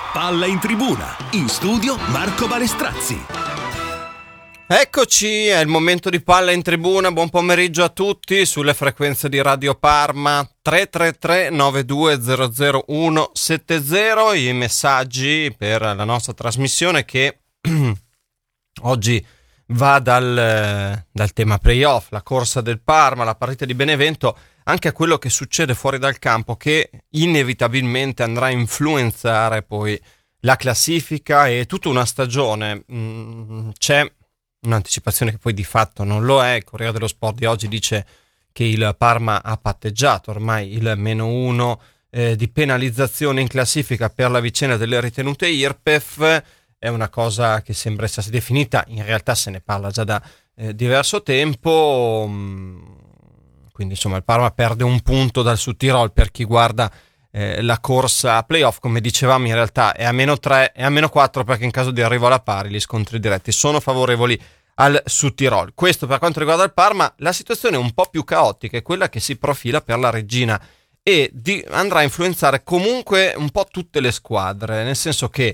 Palla in tribuna, in studio Marco Balestrazzi. Eccoci, è il momento di Palla in tribuna. Buon pomeriggio a tutti sulle frequenze di Radio Parma. 333 9200 170 i messaggi per la nostra trasmissione che oggi va dal tema playoff, la corsa del Parma, la partita di Benevento, anche a quello che succede fuori dal campo, che inevitabilmente andrà a influenzare poi la classifica e tutta una stagione. C'è un'anticipazione che poi di fatto non lo è. Il Corriere dello Sport di oggi dice che il Parma ha patteggiato ormai il -1 di penalizzazione in classifica per la vicenda delle ritenute IRPEF. È una cosa che sembra essere definita, in realtà se ne parla già da diverso tempo, quindi insomma il Parma perde un punto dal Sud Tirol. Per chi guarda la corsa a playoff, come dicevamo, in realtà è a -3 e a -4, perché in caso di arrivo alla pari gli scontri diretti sono favorevoli al Sud Tirol. Questo per quanto riguarda il Parma. La situazione è un po' più caotica, è quella che si profila per la Reggina e andrà a influenzare comunque un po' tutte le squadre, nel senso che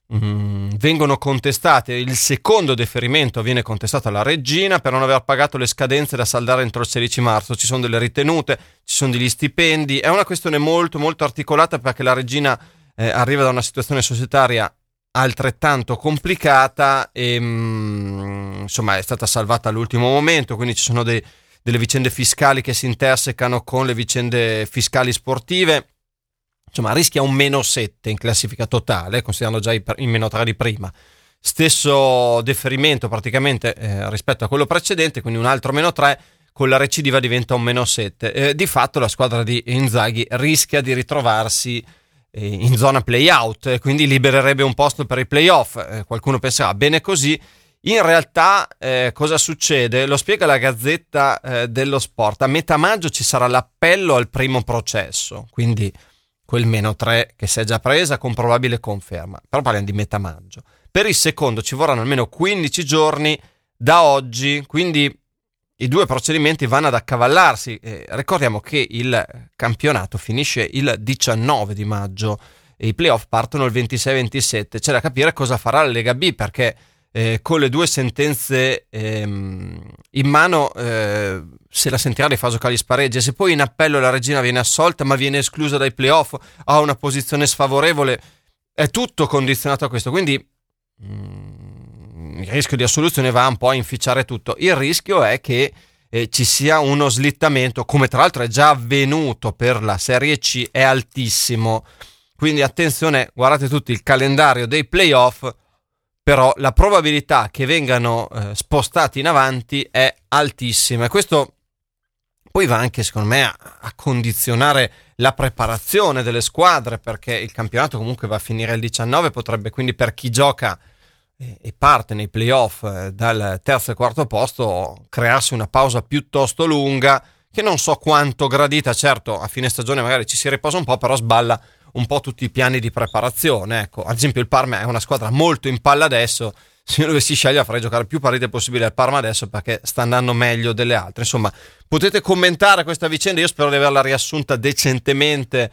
vengono contestate, il secondo deferimento viene contestato alla Reggina per non aver pagato le scadenze da saldare entro il 16 marzo. Ci sono delle ritenute, ci sono degli stipendi, è una questione molto molto articolata, perché la Reggina arriva da una situazione societaria altrettanto complicata e insomma è stata salvata all'ultimo momento, quindi ci sono delle vicende fiscali che si intersecano con le vicende fiscali sportive. Insomma, rischia un -7 in classifica totale, considerando già il -3 di prima. Stesso deferimento praticamente rispetto a quello precedente, quindi un altro -3, con la recidiva diventa un -7. Di fatto la squadra di Inzaghi rischia di ritrovarsi in zona play-out, quindi libererebbe un posto per i play-off. Qualcuno penserà, bene così. In realtà cosa succede? Lo spiega la Gazzetta dello Sport. A metà maggio ci sarà l'appello al primo processo, quindi quel -3 che si è già presa con probabile conferma, però parliamo di metà maggio. Per il secondo ci vorranno almeno 15 giorni da oggi, quindi i due procedimenti vanno ad accavallarsi. Ricordiamo che il campionato finisce il 19 di maggio e i playoff partono il 26-27. C'è da capire cosa farà la Lega B, perché con le due sentenze in mano se la sentirà di far giocare gli spareggi, e se poi in appello la Regina viene assolta ma viene esclusa dai playoff, ha una posizione sfavorevole, è tutto condizionato a questo, quindi il rischio di assoluzione va un po' a inficiare tutto. Il rischio è che ci sia uno slittamento, come tra l'altro è già avvenuto per la Serie C, è altissimo, quindi attenzione, guardate tutti il calendario dei playoff, però la probabilità che vengano spostati in avanti è altissima, e questo poi va anche secondo me a condizionare la preparazione delle squadre, perché il campionato comunque va a finire il 19, potrebbe quindi per chi gioca e parte nei playoff dal terzo e quarto posto crearsi una pausa piuttosto lunga, che non so quanto gradita. Certo, a fine stagione magari ci si riposa un po', però sballa un po' tutti i piani di preparazione. Ecco, ad esempio il Parma è una squadra molto in palla adesso. Se io dovessi scegliere, farei giocare più partite possibili al Parma adesso, perché sta andando meglio delle altre. Insomma, potete commentare questa vicenda, io spero di averla riassunta decentemente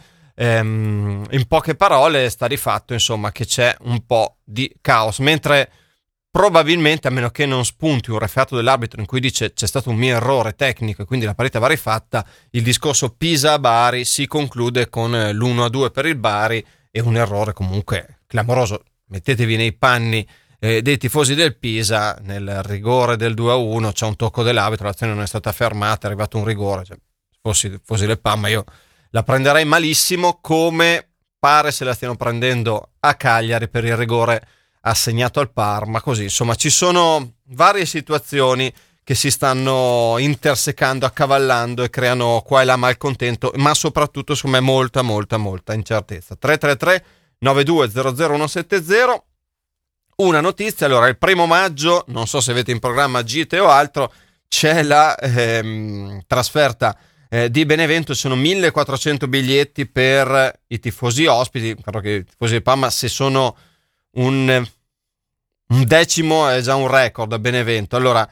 in poche parole. Sta di fatto insomma che c'è un po' di caos, mentre probabilmente, a meno che non spunti un referto dell'arbitro in cui dice c'è stato un mio errore tecnico e quindi la partita va rifatta, il discorso Pisa-Bari si conclude con l'1-2 per il Bari e un errore comunque clamoroso. Mettetevi nei panni dei tifosi del Pisa, nel rigore del 2-1 c'è un tocco dell'arbitro, l'azione non è stata fermata, è arrivato un rigore, cioè, fossi del Parma io la prenderei malissimo, come pare se la stiano prendendo a Cagliari per il rigore assegnato al Parma. Così insomma ci sono varie situazioni che si stanno intersecando, accavallando e creano qua e là malcontento, ma soprattutto secondo me molta incertezza. 333 9200 170. Una notizia, allora il 1 maggio, non so se avete in programma gite o altro, c'è la trasferta di Benevento, sono 1400 biglietti per i tifosi ospiti. Però che i tifosi di Parma, se sono un decimo è già un record a Benevento. Allora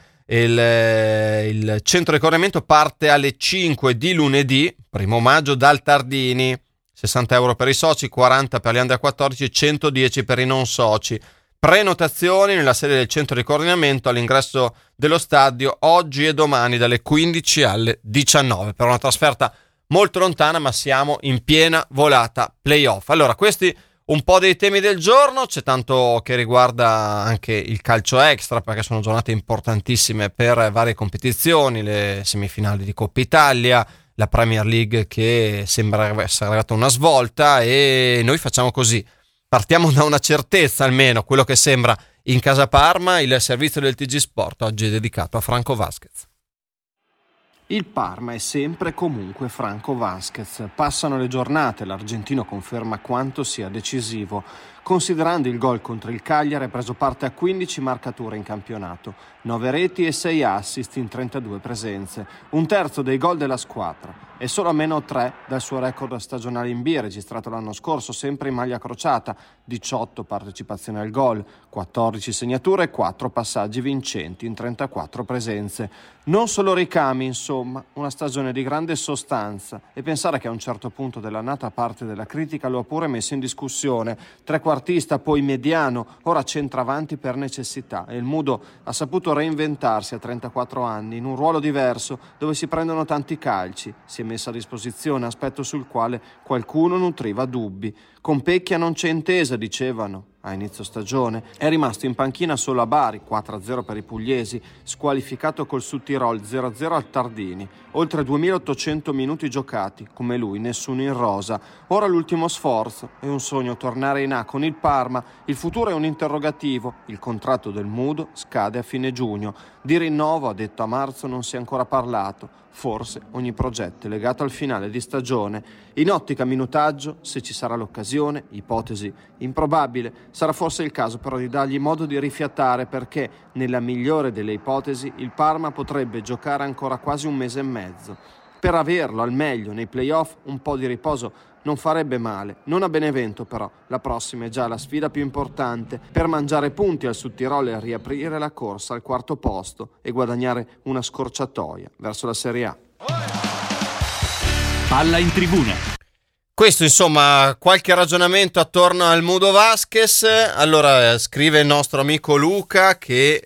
il centro di corrimento parte alle 5 di lunedì 1 maggio dal Tardini. 60 euro per i soci, 40 per gli under 14, 110 per i non soci. Prenotazioni nella sede del centro di coordinamento all'ingresso dello stadio oggi e domani dalle 15 alle 19 per una trasferta molto lontana, ma siamo in piena volata playoff. Allora, questi un po' dei temi del giorno, c'è tanto che riguarda anche il calcio extra, perché sono giornate importantissime per varie competizioni, le semifinali di Coppa Italia, la Premier League che sembra essere arrivata una svolta, e noi facciamo così. Partiamo da una certezza, almeno quello che sembra in casa Parma. Il servizio del TG Sport oggi è dedicato a Franco Vasquez. Il Parma è sempre e comunque Franco Vasquez. Passano le giornate, l'argentino conferma quanto sia decisivo. Considerando il gol contro il Cagliari, ha preso parte a 15 marcature in campionato, 9 reti e 6 assist in 32 presenze, un terzo dei gol della squadra, e solo a meno 3 dal suo record stagionale in B, registrato l'anno scorso, sempre in maglia crociata, 18 partecipazioni al gol, 14 segnature e 4 passaggi vincenti in 34 presenze. Non solo ricami, insomma, una stagione di grande sostanza, e pensare che a un certo punto dell'annata parte della critica lo ha pure messo in discussione. Trequartista, poi mediano, ora centravanti per necessità, e il Mudo ha saputo reinventarsi a 34 anni in un ruolo diverso dove si prendono tanti calci. Si è messo a disposizione, aspetto sul quale qualcuno nutriva dubbi. Con Pecchia non c'è intesa, dicevano a inizio stagione. È rimasto in panchina solo a Bari, 4-0 per i pugliesi, squalificato col Südtirol 0-0 al Tardini. Oltre 2800 minuti giocati, come lui nessuno in rosa. Ora l'ultimo sforzo, è un sogno tornare in A con il Parma, il futuro è un interrogativo, il contratto del Mudo scade a fine giugno. Di rinnovo, ha detto, a marzo non si è ancora parlato. Forse ogni progetto è legato al finale di stagione. In ottica minutaggio, se ci sarà l'occasione, ipotesi improbabile, sarà forse il caso però di dargli modo di rifiatare, perché nella migliore delle ipotesi il Parma potrebbe giocare ancora quasi un mese e mezzo. Per averlo al meglio nei playoff un po' di riposo non farebbe male. Non a Benevento però, la prossima è già la sfida più importante per mangiare punti al Südtirol e riaprire la corsa al quarto posto e guadagnare una scorciatoia verso la Serie A. Palla in tribuna. Questo, insomma, qualche ragionamento attorno al Mudo Vasquez. Allora, scrive il nostro amico Luca che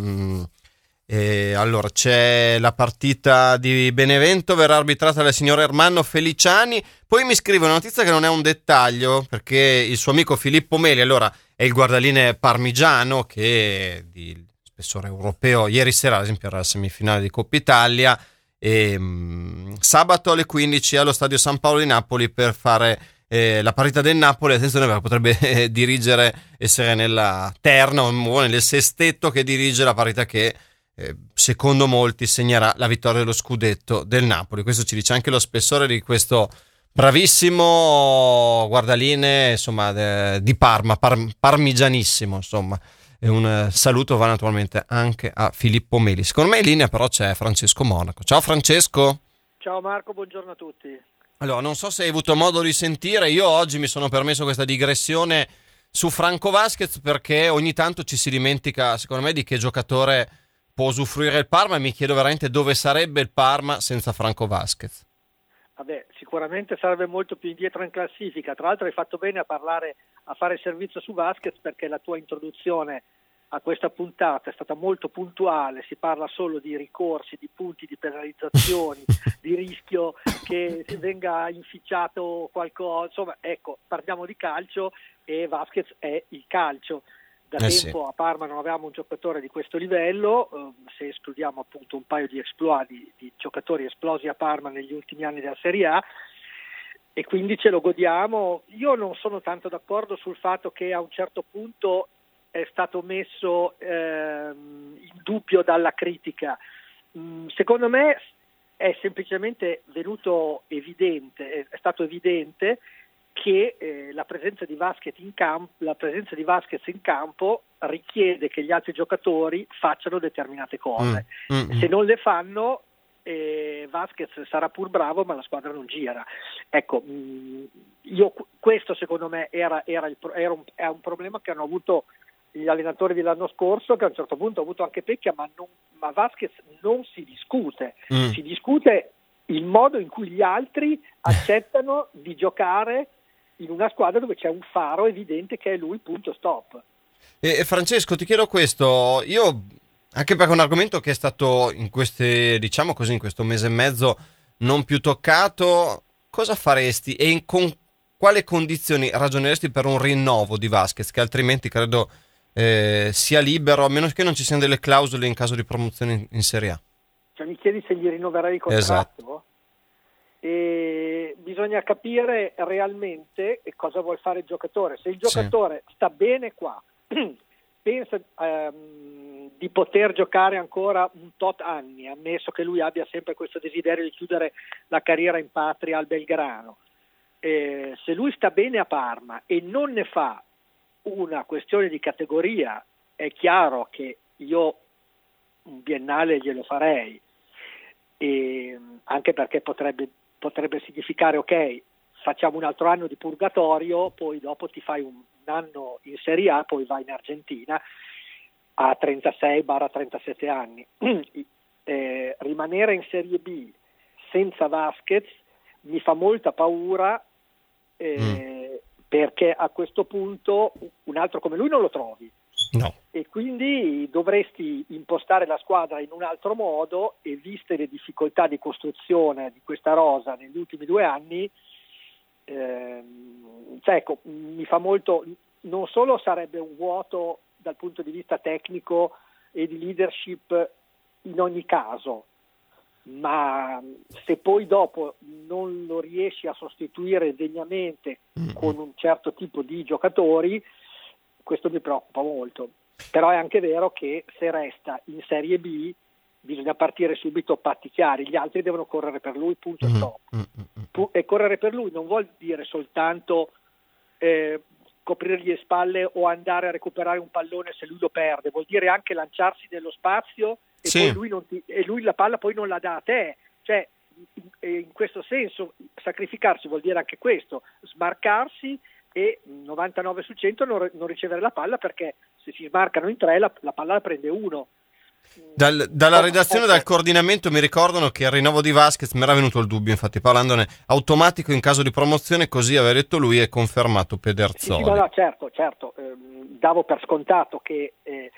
allora c'è la partita di Benevento, verrà arbitrata dal signor Ermanno Feliciani. Poi mi scrive una notizia che non è un dettaglio, perché il suo amico Filippo Meli, allora è il guardaline parmigiano che è di spessore europeo, ieri sera ad esempio era la semifinale di Coppa Italia, e sabato alle 15 allo stadio San Paolo di Napoli per fare la partita del Napoli. Attenzione, potrebbe dirigere, essere nella terna o nel sestetto che dirige la partita che secondo molti segnerà la vittoria dello scudetto del Napoli. Questo ci dice anche lo spessore di questo bravissimo guardaline, insomma, di Parma, parmigianissimo, insomma. E un saluto va naturalmente anche a Filippo Meli. Secondo me in linea però c'è Francesco Monaco. Ciao Francesco. Ciao Marco, buongiorno a tutti. Allora, non so se hai avuto modo di sentire, io oggi mi sono permesso questa digressione su Franco Vasquez perché ogni tanto ci si dimentica, secondo me, di che giocatore può usufruire il Parma, e mi chiedo veramente dove sarebbe il Parma senza Franco Vasquez. Vabbè, sicuramente sarebbe molto più indietro in classifica. Tra l'altro hai fatto bene a fare il servizio su Vasquez, perché la tua introduzione a questa puntata è stata molto puntuale. Si parla solo di ricorsi, di punti, di penalizzazioni, di rischio che venga inficiato qualcosa. Insomma, ecco, parliamo di calcio e Vasquez è il calcio. Da tempo a Parma non avevamo un giocatore di questo livello, se escludiamo appunto un paio di exploit di giocatori esplosi a Parma negli ultimi anni della Serie A, e quindi ce lo godiamo. Io non sono tanto d'accordo sul fatto che a un certo punto è stato messo in dubbio dalla critica. Secondo me è semplicemente venuto evidente, è stato evidente che la presenza di Vasquez in campo richiede che gli altri giocatori facciano determinate cose. Se non le fanno, Vasquez sarà pur bravo, ma la squadra non gira. Ecco, questo secondo me è un problema che hanno avuto gli allenatori dell'anno scorso, che a un certo punto ha avuto anche Pecchia, ma Vasquez non si discute. Si discute il modo in cui gli altri accettano di giocare in una squadra dove c'è un faro evidente che è lui, punto, stop. E Francesco, ti chiedo questo, io anche perché è un argomento che è stato in diciamo così, in questo mese e mezzo non più toccato, cosa faresti e con quali condizioni ragioneresti per un rinnovo di Vasquez, che altrimenti credo sia libero, a meno che non ci siano delle clausole in caso di promozione in Serie A? Cioè, mi chiedi se gli rinnoverei il contratto? Esatto. E bisogna capire realmente cosa vuol fare il giocatore. Se il giocatore sta bene qua, pensa di poter giocare ancora un tot anni, ammesso che lui abbia sempre questo desiderio di chiudere la carriera in patria al Belgrano, se lui sta bene a Parma e non ne fa una questione di categoria, è chiaro che io un biennale glielo farei, anche perché potrebbe significare ok, facciamo un altro anno di purgatorio, poi dopo ti fai un anno in Serie A, poi vai in Argentina a 36-37 anni. Rimanere in Serie B senza Vasquez mi fa molta paura, perché a questo punto un altro come lui non lo trovi. No. E quindi dovresti impostare la squadra in un altro modo, e viste le difficoltà di costruzione di questa rosa negli ultimi 2 anni, ecco, mi fa molto, non solo sarebbe un vuoto dal punto di vista tecnico e di leadership in ogni caso, ma se poi dopo non lo riesci a sostituire degnamente con un certo tipo di giocatori, questo mi preoccupa molto. Però è anche vero che se resta in Serie B bisogna partire subito patti chiari, gli altri devono correre per lui, punto e stop. E correre per lui non vuol dire soltanto coprirgli le spalle o andare a recuperare un pallone se lui lo perde, vuol dire anche lanciarsi nello spazio e poi lui la palla poi non la dà a te, cioè in questo senso sacrificarsi vuol dire anche questo, smarcarsi e 99 su 100 non ricevere la palla, perché se si smarcano in 3 la palla la prende uno. Dalla redazione, dal coordinamento mi ricordano che al rinnovo di Vasquez mi era venuto il dubbio, infatti parlandone, automatico in caso di promozione, così aveva detto lui e confermato Pederzoli. Sì, no, certo, davo per scontato che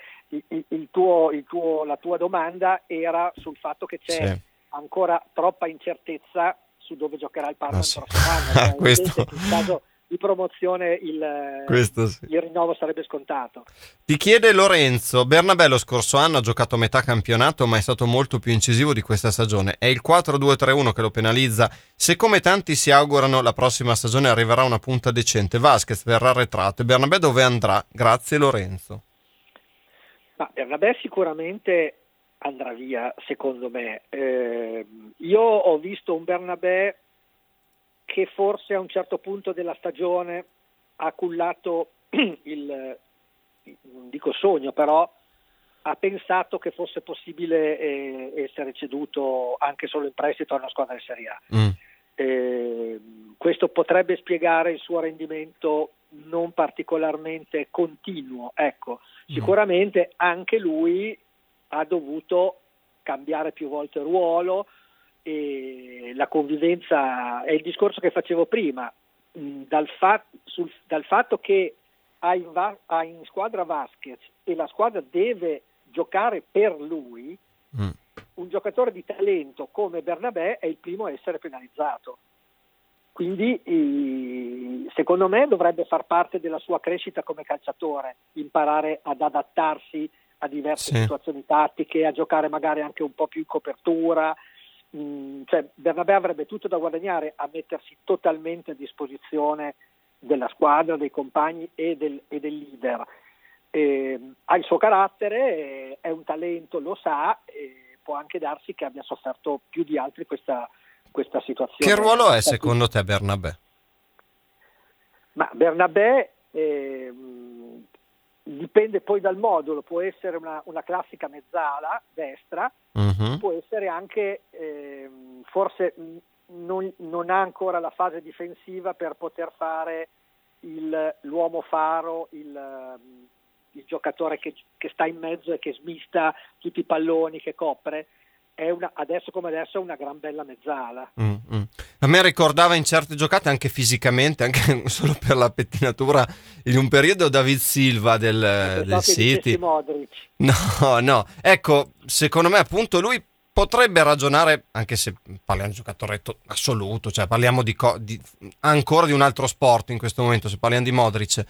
la tua domanda era sul fatto che c'è ancora troppa incertezza su dove giocherà il Parma il prossimo anno. Questo... In caso di promozione il rinnovo sarebbe scontato. Ti chiede Lorenzo, Bernabé lo scorso anno ha giocato a metà campionato ma è stato molto più incisivo di questa stagione, è il 4-2-3-1 che lo penalizza, se come tanti si augurano la prossima stagione arriverà una punta decente, Vasquez verrà arretrato e Bernabé dove andrà? Grazie Lorenzo. Ma Bernabé sicuramente andrà via, secondo me. Io ho visto un Bernabé che forse a un certo punto della stagione ha cullato non dico sogno, però ha pensato che fosse possibile essere ceduto anche solo in prestito a una squadra di Serie A. Questo potrebbe spiegare il suo rendimento non particolarmente continuo. Ecco, sicuramente anche lui ha dovuto cambiare più volte ruolo, e la convivenza è il discorso che facevo prima, dal fatto che ha in squadra Vasquez e la squadra deve giocare per lui, un giocatore di talento come Bernabé è il primo a essere penalizzato. Quindi secondo me dovrebbe far parte della sua crescita come calciatore, imparare ad adattarsi a diverse situazioni tattiche, a giocare magari anche un po' più in copertura. Cioè Bernabé avrebbe tutto da guadagnare a mettersi totalmente a disposizione della squadra, dei compagni e del leader. Ha il suo carattere, è un talento, lo sa, e può anche darsi che abbia sofferto più di altri questa situazione. Che ruolo è secondo te Bernabé? Ma Bernabé dipende poi dal modulo, può essere una classica mezzala destra, può essere anche forse non ha ancora la fase difensiva per poter fare l'uomo faro, il giocatore che sta in mezzo e che smista tutti i palloni, che copre. adesso come adesso è una gran bella mezzala. A me ricordava in certe giocate anche fisicamente, anche solo per la pettinatura, in un periodo David Silva del City. No, ecco, secondo me appunto lui potrebbe ragionare, anche se parliamo di giocatore assoluto, cioè parliamo ancora di un altro sport in questo momento, se parliamo di Modric,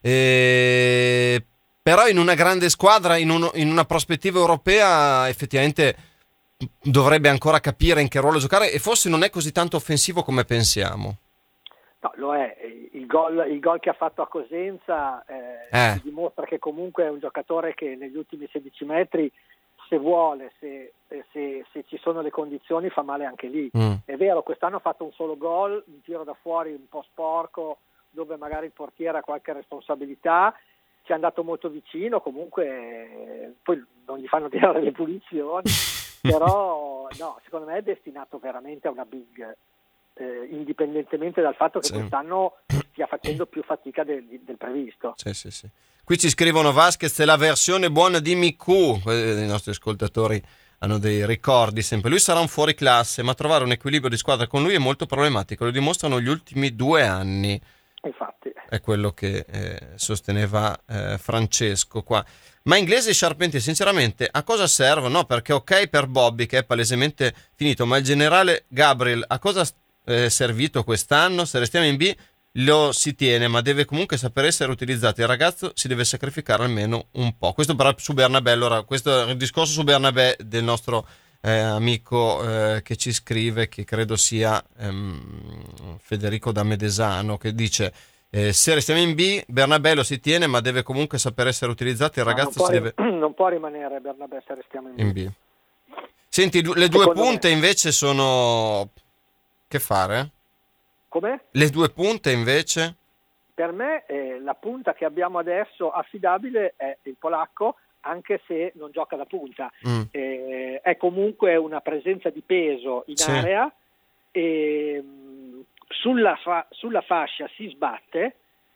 però in una grande squadra, in una prospettiva europea, effettivamente dovrebbe ancora capire in che ruolo giocare, e forse non è così tanto offensivo come pensiamo. No, lo è. Il gol che ha fatto a Cosenza dimostra che comunque è un giocatore che negli ultimi 16 metri, se vuole, se ci sono le condizioni, fa male anche lì. È vero, quest'anno ha fatto un solo gol, un tiro da fuori un po' sporco, dove magari il portiere ha qualche responsabilità, ci è andato molto vicino, comunque poi non gli fanno tirare le punizioni, però no, secondo me è destinato veramente a una big, indipendentemente dal fatto che quest'anno stia facendo più fatica del previsto. Sì. Qui ci scrivono: Vasquez è la versione buona di Miku. I nostri ascoltatori hanno dei ricordi sempre. Lui sarà un fuoriclasse, ma trovare un equilibrio di squadra con lui è molto problematico, lo dimostrano gli ultimi 2 anni. Infatti è quello che sosteneva Francesco qua. Ma Inglese e Charpentier sinceramente a cosa servono? No, perché ok per Bobby che è palesemente finito, ma il generale Gabriel a cosa è servito quest'anno? Se restiamo in B lo si tiene, ma deve comunque saper essere utilizzato, il ragazzo si deve sacrificare almeno un po'. Questo però su Bernabé, allora questo è il discorso su Bernabé del nostro amico che ci scrive, che credo sia Federico da Medesano, che dice se restiamo in B Bernabé lo si tiene, ma deve comunque saper essere utilizzato, il ragazzo non può rimanere Bernabé se restiamo in B. Senti, le due punte invece sono, che fare? Come? Le due punte invece? Per me la punta che abbiamo adesso affidabile è il polacco, anche se non gioca da punta. È comunque una presenza di peso in area, e sulla fascia si sbatte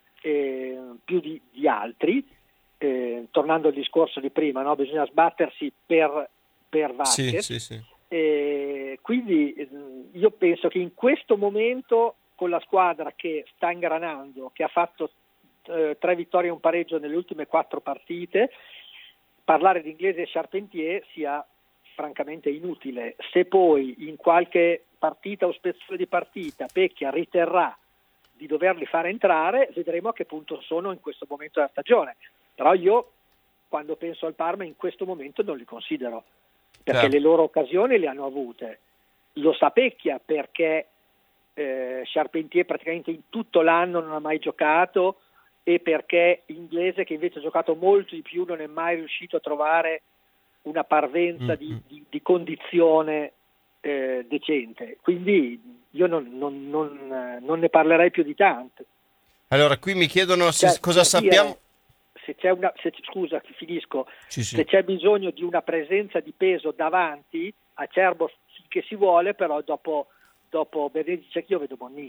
più di altri, tornando al discorso di prima, no? Bisogna sbattersi per Vasquez. Sì. Quindi io penso che in questo momento, con la squadra che sta ingranando, che ha fatto 3 vittorie e un pareggio nelle ultime 4 partite, parlare di Inglese e Charpentier sia francamente inutile. Se poi in qualche partita o spezzone di partita Pecchia riterrà di doverli fare entrare, vedremo a che punto sono in questo momento della stagione. Però io, quando penso al Parma, in questo momento non li considero, perché le loro occasioni le hanno avute. Lo sa Pecchia, perché Charpentier praticamente in tutto l'anno non ha mai giocato, e perché Inglese, che invece ha giocato molto di più, non è mai riuscito a trovare una parvenza di condizione decente. Quindi io non ne parlerei più di tanto. Allora, qui mi chiedono cosa sappiamo. Se finisco. Sì. Se c'è bisogno di una presenza di peso davanti, Acerbo che si vuole, però dopo Benedicci io vedo Bonni.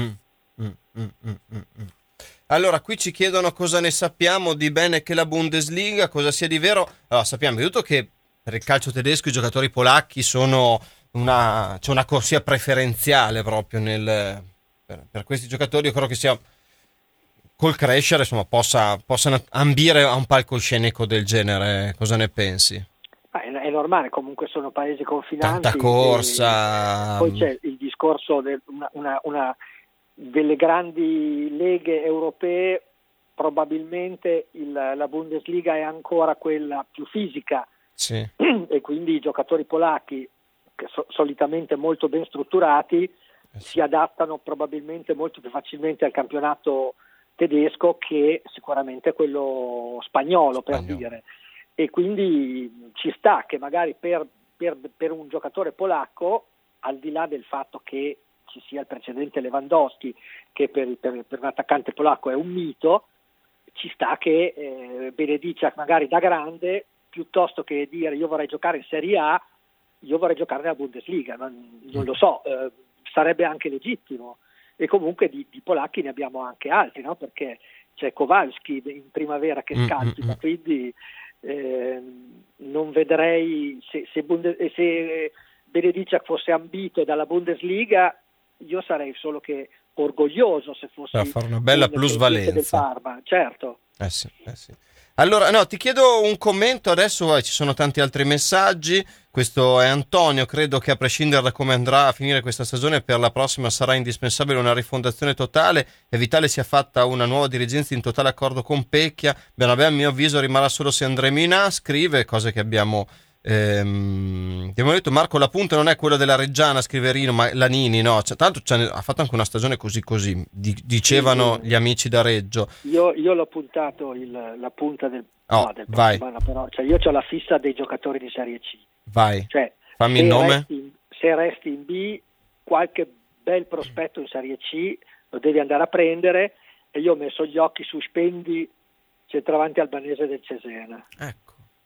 Allora, qui ci chiedono cosa ne sappiamo di bene che la Bundesliga, cosa sia di vero. Allora, sappiamo di tutto che per il calcio tedesco i giocatori polacchi c'è una corsia preferenziale proprio per questi giocatori. Io credo che sia col crescere, insomma, possano ambire a un palcoscenico del genere. Cosa ne pensi? È normale, comunque sono paesi confinanti. Tanta corsa. Poi c'è il discorso delle grandi leghe europee. Probabilmente la Bundesliga è ancora quella più fisica, e quindi i giocatori polacchi, che solitamente molto ben strutturati, si adattano probabilmente molto più facilmente al campionato tedesco che sicuramente quello spagnolo, per dire. E quindi ci sta che magari per un giocatore polacco, al di là del fatto che ci sia il precedente Lewandowski, che per un attaccante polacco è un mito, ci sta che Benediccia magari da grande, piuttosto che dire io vorrei giocare in Serie A, io vorrei giocare nella Bundesliga, non lo so, sarebbe anche legittimo. E comunque di polacchi ne abbiamo anche altri, no? Perché c'è Kowalski in primavera che scalpita, quindi non vedrei se Benedicak fosse ambito dalla Bundesliga, io sarei solo che orgoglioso se fosse a fare una bella plusvalenza del Parma, certo. Sì. Allora, no, ti chiedo un commento adesso, ci sono tanti altri messaggi. Questo è Antonio: credo che a prescindere da come andrà a finire questa stagione, per la prossima sarà indispensabile una rifondazione totale e vitale sia fatta una nuova dirigenza in totale accordo con Pecchia. Benabè, a mio avviso, rimarrà solo se andremo in A. Scrive cose che abbiamo detto. Marco, la punta non è quella della Reggiana, scrive Rino, ma Lanini, no? Tanto ha fatto anche una stagione così, dicevano gli amici da Reggio. Io l'ho puntato la punta del vai. Però, cioè io ho la fissa dei giocatori di Serie C. Vai, cioè, fammi il nome. Se resti in B, qualche bel prospetto in Serie C lo devi andare a prendere, e io ho messo gli occhi su Spendi, centravanti albanese del Cesena. Ecco.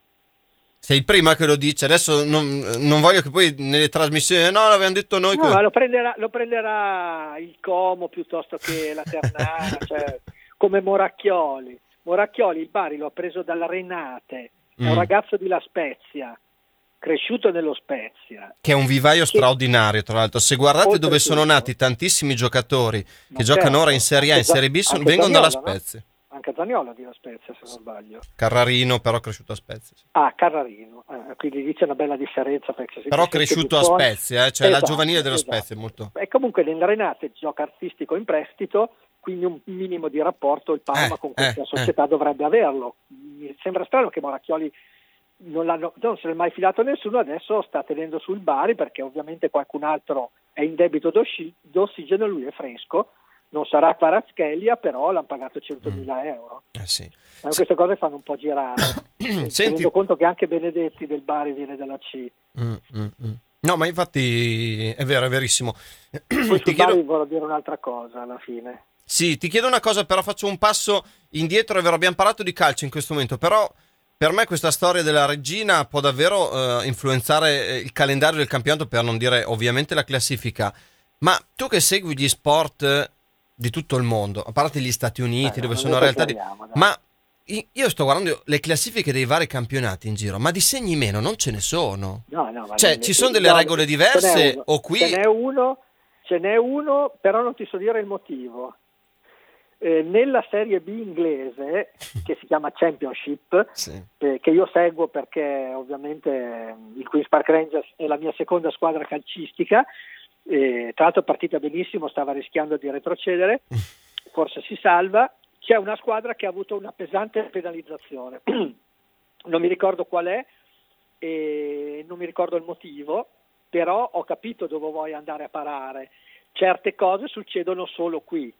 Sei il prima che lo dice, adesso non voglio che poi nelle trasmissioni l'abbiamo detto noi. No, ma lo prenderà il Como piuttosto che la Ternana, cioè, come Moracchioli, il Bari lo ha preso dalla Renate, è un ragazzo di La Spezia, cresciuto nello Spezia, che è un vivaio straordinario, tra l'altro. Se guardate dove sono nati tantissimi giocatori che giocano ora in Serie A, in Serie B, vengono dalla Spezia, no? Anche Zaniolo di La Spezia, se non sbaglio. Carrarino, però cresciuto a Spezia. Sì. Carrarino, quindi lì c'è una bella differenza. Però cresciuto a Spezia, cioè la giovanile dello Spezia è molto... E comunque nel Renate gioca artistico in prestito, quindi un minimo di rapporto il Parma con questa società dovrebbe averlo. Mi sembra strano che Moracchioli non se l'è mai fidato nessuno, adesso sta tenendo sul Bari perché ovviamente qualcun altro è in debito d'ossigeno, lui è fresco. Non sarà Kvaratskhelia, però l'hanno pagato 100.000 euro. Sì. Queste cose fanno un po' girare. Tenendo conto che anche Benedetti del Bari viene dalla C. No, ma infatti è vero, è verissimo. Poi sul Bari voglio dire un'altra cosa alla fine. Sì, ti chiedo una cosa, però faccio un passo indietro. È vero, abbiamo parlato di calcio in questo momento, però per me questa storia della Regina può davvero influenzare il calendario del campionato, per non dire ovviamente la classifica. Ma tu che segui gli sport di tutto il mondo, a parte gli Stati Uniti, dove sono realtà ma io sto guardando le classifiche dei vari campionati in giro, ma di segni meno non ce ne sono. Cioè, ci sono delle regole diverse o qui... Ce n'è uno, però non ti so dire il motivo. Nella Serie B inglese, che si chiama Championship, sì. Che io seguo perché ovviamente il Queen's Park Rangers è la mia seconda squadra calcistica, tra l'altro è partita benissimo, stava rischiando di retrocedere, forse si salva. C'è una squadra che ha avuto una pesante penalizzazione, non mi ricordo qual è e non mi ricordo il motivo, però ho capito dove vuoi andare a parare. Certe cose succedono solo qui.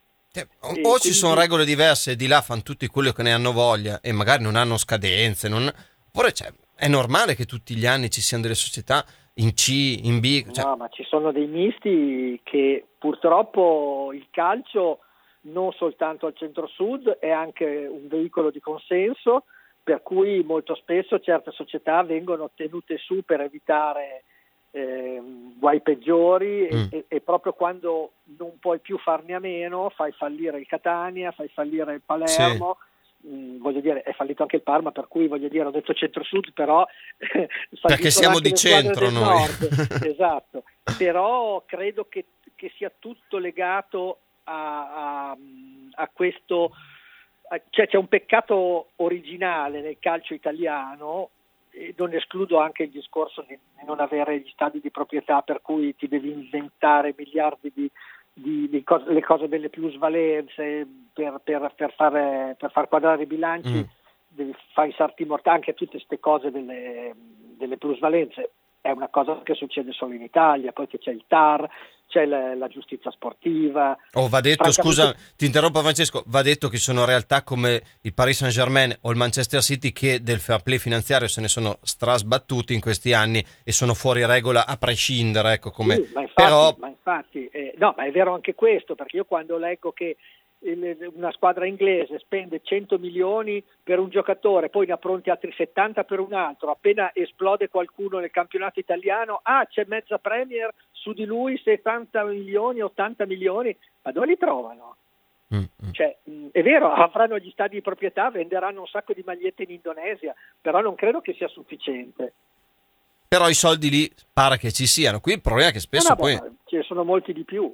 O ci sono regole diverse e di là fanno tutti quello che ne hanno voglia e magari non hanno scadenze, oppure è normale che tutti gli anni ci siano delle società in C, in B. No, ma ci sono dei misti che purtroppo il calcio, non soltanto al centro-sud, è anche un veicolo di consenso, per cui molto spesso certe società vengono tenute su per evitare guai peggiori e proprio quando non puoi più farne a meno fai fallire il Catania, fai fallire il Palermo. Sì. Voglio dire, è fallito anche il Parma, per cui voglio dire, ho detto centro-sud, però perché siamo di centro noi. Esatto, però credo che sia tutto legato a questo, cioè c'è un peccato originale nel calcio italiano, e non escludo anche il discorso di non avere gli stadi di proprietà, per cui ti devi inventare miliardi di cose, le cose delle plusvalenze per far quadrare i bilanci, devi fare i salti mortali, anche tutte queste cose delle plusvalenze. È una cosa che succede solo in Italia, poi che c'è il TAR, c'è la giustizia sportiva. Va detto, scusa, ti interrompo Francesco, va detto che sono realtà come il Paris Saint-Germain o il Manchester City che del fair play finanziario se ne sono strasbattuti in questi anni e sono fuori regola a prescindere, ecco come. Sì, ma infatti no, ma è vero anche questo, perché io quando leggo che una squadra inglese spende 100 milioni per un giocatore, poi ne ha pronti altri 70 per un altro, appena esplode qualcuno nel campionato italiano, c'è mezza Premier su di lui, 70 milioni, 80 milioni, ma dove li trovano? Cioè, è vero, avranno gli stadi di proprietà, venderanno un sacco di magliette in Indonesia, però non credo che sia sufficiente. Però i soldi lì pare che ci siano. Qui il problema è che spesso poi... ce ne sono molti di più.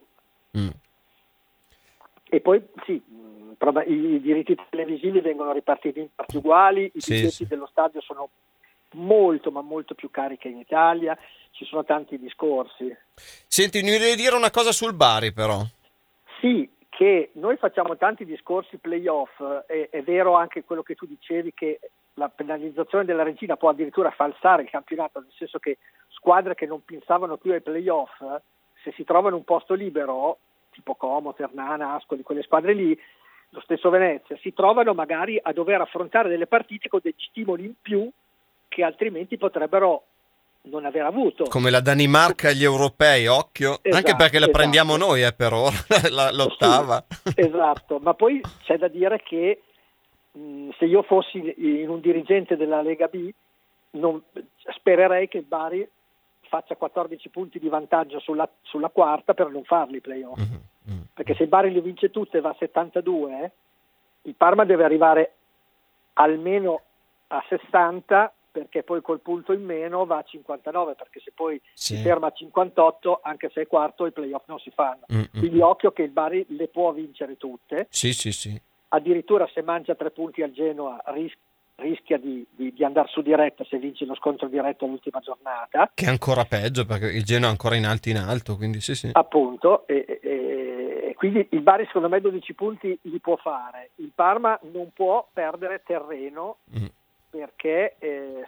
E poi sì, i diritti televisivi vengono ripartiti in parti uguali, i biglietti dello stadio sono molto ma molto più cari che in Italia, ci sono tanti discorsi. Senti, mi devi dire una cosa sul Bari però. Sì, che noi facciamo tanti discorsi playoff, è vero anche quello che tu dicevi, che la penalizzazione della regina può addirittura falsare il campionato, nel senso che squadre che non pensavano più ai playoff, se si trovano un posto libero, tipo Como, Ternana, Ascoli, quelle squadre lì, lo stesso Venezia, si trovano magari a dover affrontare delle partite con dei stimoli in più che altrimenti potrebbero non aver avuto. Come la Danimarca agli europei, occhio, anche perché la prendiamo noi per ora, l'ottava. Sì, esatto, ma poi c'è da dire che se io fossi in un dirigente della Lega B, spererei che il Bari faccia 14 punti di vantaggio sulla quarta per non farli i playoff. Perché se il Bari li vince tutte e va a 72, il Parma deve arrivare almeno a 60, perché poi col punto in meno va a 59, perché se poi si ferma a 58, anche se è quarto, i playoff non si fanno. Quindi occhio che il Bari le può vincere tutte. Sì. Addirittura se mangia 3 punti al Genoa rischia di andare su diretta se vince lo scontro diretto all'ultima giornata. Che è ancora peggio, perché il Genoa è ancora in alto, quindi sì. Appunto, e quindi il Bari secondo me 12 punti li può fare. Il Parma non può perdere terreno, perché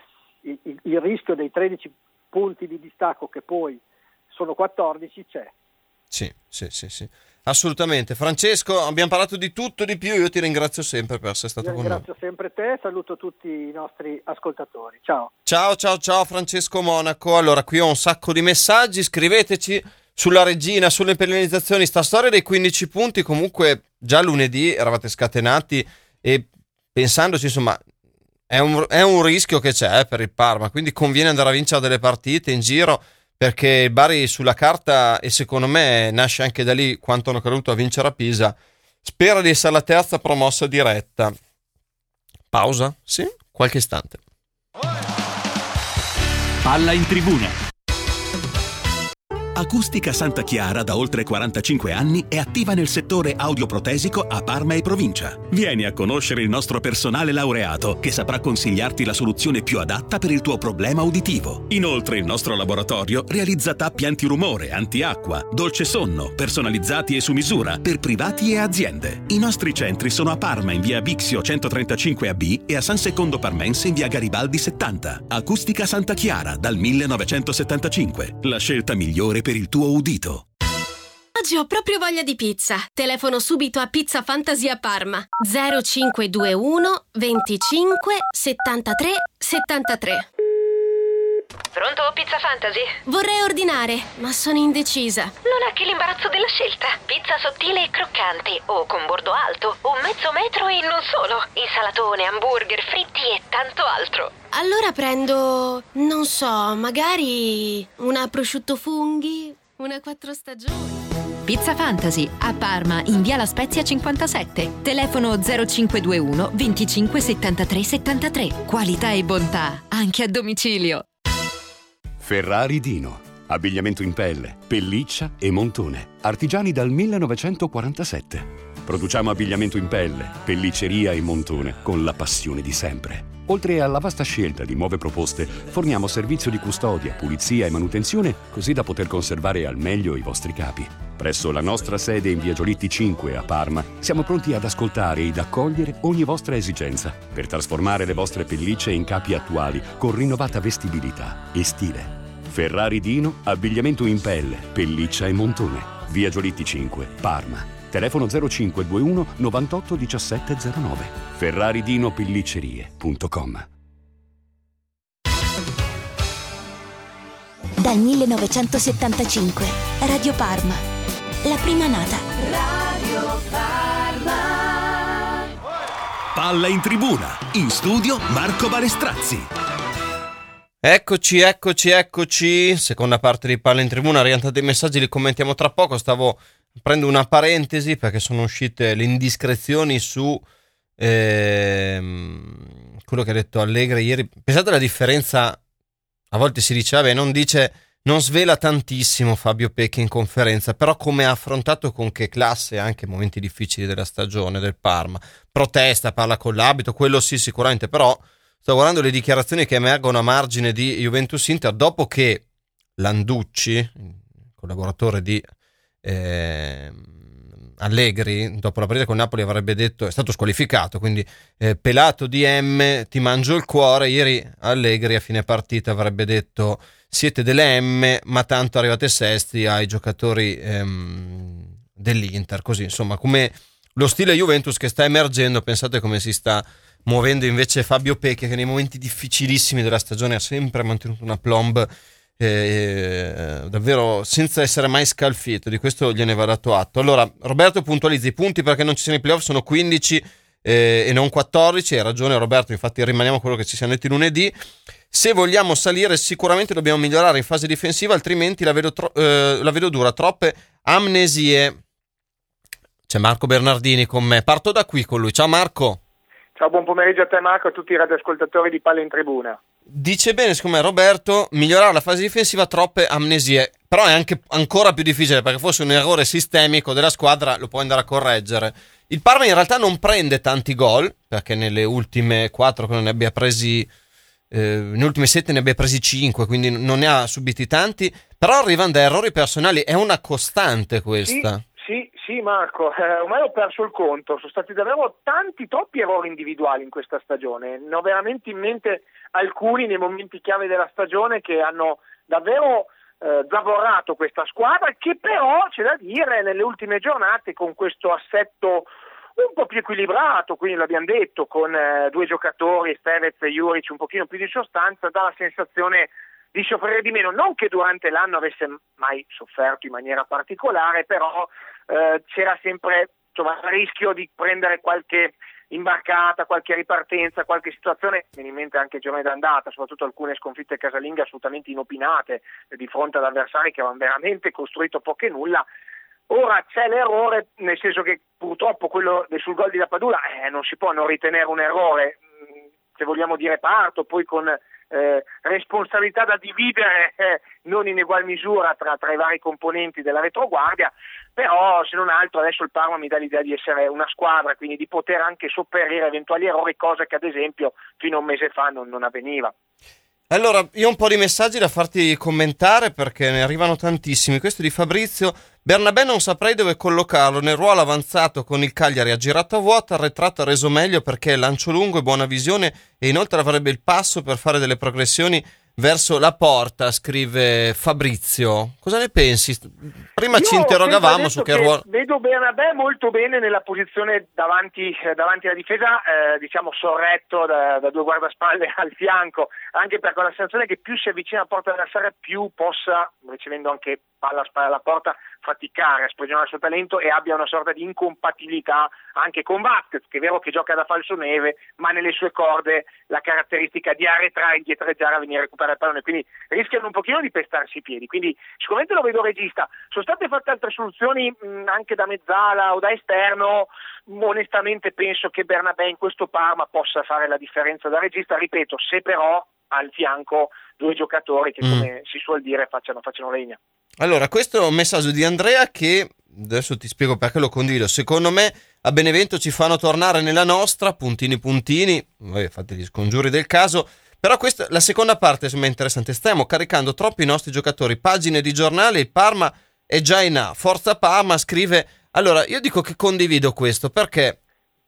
il rischio dei 13 punti di distacco, che poi sono 14, c'è. Sì. Assolutamente. Francesco, abbiamo parlato di tutto e di più, io ti ringrazio sempre per essere stato con noi. Ringrazio sempre te, saluto tutti i nostri ascoltatori. Ciao Francesco Monaco. Allora, qui ho un sacco di messaggi, scriveteci sulla regina, sulle penalizzazioni, sta storia dei 15 punti, comunque già lunedì eravate scatenati e pensandoci, insomma, è un rischio che c'è per il Parma, quindi conviene andare a vincere delle partite in giro, perché il Bari sulla carta, e secondo me nasce anche da lì quanto hanno creduto a vincere a Pisa, spera di essere la terza promossa diretta. Pausa? Sì? Qualche istante. Palla in tribuna. Acustica Santa Chiara da oltre 45 anni è attiva nel settore audioprotesico a Parma e provincia. Vieni a conoscere il nostro personale laureato che saprà consigliarti la soluzione più adatta per il tuo problema uditivo. Inoltre il nostro laboratorio realizza tappi antirumore, antiacqua, dolce sonno, personalizzati e su misura per privati e aziende. I nostri centri sono a Parma in via Bixio 135AB e a San Secondo Parmense in via Garibaldi 70. Acustica Santa Chiara dal 1975. La scelta migliore per il tuo udito. Oggi ho proprio voglia di pizza. Telefono subito a Pizza Fantasy a Parma. 0521 25 73 73. Pronto, Pizza Fantasy? Vorrei ordinare, ma sono indecisa. Non ha che l'imbarazzo della scelta. Pizza sottile e croccante, o con bordo alto, o mezzo metro e non solo. Insalatone, hamburger, fritti e tanto altro. Allora prendo, non so, magari una prosciutto funghi, una 4 stagioni. Pizza Fantasy a Parma in via La Spezia 57. Telefono 0521 25 73 73. Qualità e bontà anche a domicilio. Ferrari Dino. Abbigliamento in pelle, pelliccia e montone. Artigiani dal 1947. Produciamo abbigliamento in pelle, pellicceria e montone con la passione di sempre. Oltre alla vasta scelta di nuove proposte, forniamo servizio di custodia, pulizia e manutenzione, così da poter conservare al meglio i vostri capi. Presso la nostra sede in via Giolitti 5 a Parma, siamo pronti ad ascoltare ed accogliere ogni vostra esigenza per trasformare le vostre pellicce in capi attuali con rinnovata vestibilità e stile. Ferrari Dino, abbigliamento in pelle, pelliccia e montone. Via Giolitti 5, Parma. Telefono 0521 98 1709. ferraridinopelliccerie.com. Dal 1975 Radio Parma, la prima nata. Radio Parma. Palla in tribuna. In studio Marco Balestrazzi. Eccoci. Seconda parte di Palla in tribuna. Arrivano dei messaggi, li commentiamo tra poco. Stavo prendo una parentesi perché sono uscite le indiscrezioni su quello che ha detto Allegri ieri. Pensate alla differenza, a volte si dice, vabbè, non svela tantissimo Fabio Pecchi in conferenza, però come ha affrontato, con che classe anche momenti difficili della stagione del Parma, protesta, parla con l'abito, quello sì sicuramente, però sto guardando le dichiarazioni che emergono a margine di Juventus Inter dopo che Landucci, collaboratore di Allegri, dopo la partita con Napoli avrebbe detto, è stato squalificato, quindi pelato di M, ti mangio il cuore. Ieri Allegri a fine partita avrebbe detto siete delle M, ma tanto arrivate sesti ai giocatori dell'Inter, così insomma come lo stile Juventus che sta emergendo. Pensate come si sta muovendo invece Fabio Pecchi, che nei momenti difficilissimi della stagione ha sempre mantenuto una plomb davvero senza essere mai scalfito. Di questo gliene va dato atto. Allora Roberto puntualizza i punti perché non ci siano i playoff, sono 15 e non 14. Hai ragione Roberto, infatti rimaniamo a quello che ci siamo detti lunedì. Se vogliamo salire sicuramente dobbiamo migliorare in fase difensiva, altrimenti la vedo dura, troppe amnesie. C'è Marco Bernardini con me, parto da qui con lui. Ciao Marco. Ciao, buon pomeriggio a te Marco e a tutti i radioascoltatori di Palla in Tribuna. Dice bene secondo me Roberto, migliorare la fase difensiva, troppe amnesie, però è anche ancora più difficile perché fosse un errore sistemico della squadra lo puoi andare a correggere. Il Parma in realtà non prende tanti gol perché nelle ultime 4 che non ne abbia presi nelle ultime 7 ne abbia presi 5, quindi non ne ha subiti tanti, però arrivano da errori personali, è una costante questa. Sì Marco, ormai ho perso il conto, sono stati davvero troppi errori individuali in questa stagione, ne ho veramente in mente alcuni nei momenti chiave della stagione che hanno davvero zavorrato questa squadra, che però c'è da dire nelle ultime giornate con questo assetto un po' più equilibrato, quindi l'abbiamo detto, con 2 giocatori, Stevez e Juric, un pochino più di sostanza, dà la sensazione di soffrire di meno, non che durante l'anno avesse mai sofferto in maniera particolare, però c'era sempre il rischio di prendere qualche imbarcata, qualche ripartenza, qualche situazione, viene in mente anche il giorno d'andata, soprattutto alcune sconfitte casalinghe assolutamente inopinate di fronte ad avversari che avevano veramente costruito poco e nulla. Ora c'è l'errore, nel senso che purtroppo quello sul gol di Lapadula non si può non ritenere un errore, se vogliamo dire parto, poi con responsabilità da dividere non in egual misura tra i vari componenti della retroguardia, però se non altro adesso il Parma mi dà l'idea di essere una squadra, quindi di poter anche sopperire eventuali errori, cosa che ad esempio fino a un mese fa non avveniva. Allora, io ho un po' di messaggi da farti commentare perché ne arrivano tantissimi. Questo di Fabrizio: Bernabé non saprei dove collocarlo, nel ruolo avanzato con il Cagliari ha girato a vuota, arretrato ha reso meglio perché lancio lungo e buona visione e inoltre avrebbe il passo per fare delle progressioni verso la porta, scrive Fabrizio. Cosa ne pensi? Prima ci interrogavamo su che ruolo. Vedo Bernabé molto bene nella posizione davanti alla difesa, diciamo sorretto da 2 guardaspalle al fianco, anche per quella sensazione che più si avvicina alla porta avversaria più possa, ricevendo anche palla a spalla alla porta, faticare a sprigionare il suo talento e abbia una sorta di incompatibilità anche con Vázquez, che è vero che gioca da falsoneve, ma nelle sue corde la caratteristica di arretrare, indietreggiare, a venire a recuperare il pallone, quindi rischiano un pochino di pestarsi i piedi, quindi sicuramente lo vedo regista. Sono state fatte altre soluzioni anche da mezzala o da esterno, onestamente penso che Bernabé in questo Parma possa fare la differenza da regista, ripeto, se però al fianco 2 giocatori che come si suol dire facciano legna. Allora, questo è un messaggio di Andrea che adesso ti spiego perché lo condivido. Secondo me a Benevento ci fanno tornare nella nostra, puntini, voi fate gli scongiuri del caso, però questa, la seconda parte è interessante. Stiamo caricando troppo i nostri giocatori, pagine di giornale, il Parma è già in A, Forza Parma, scrive. Allora, io dico che condivido questo perché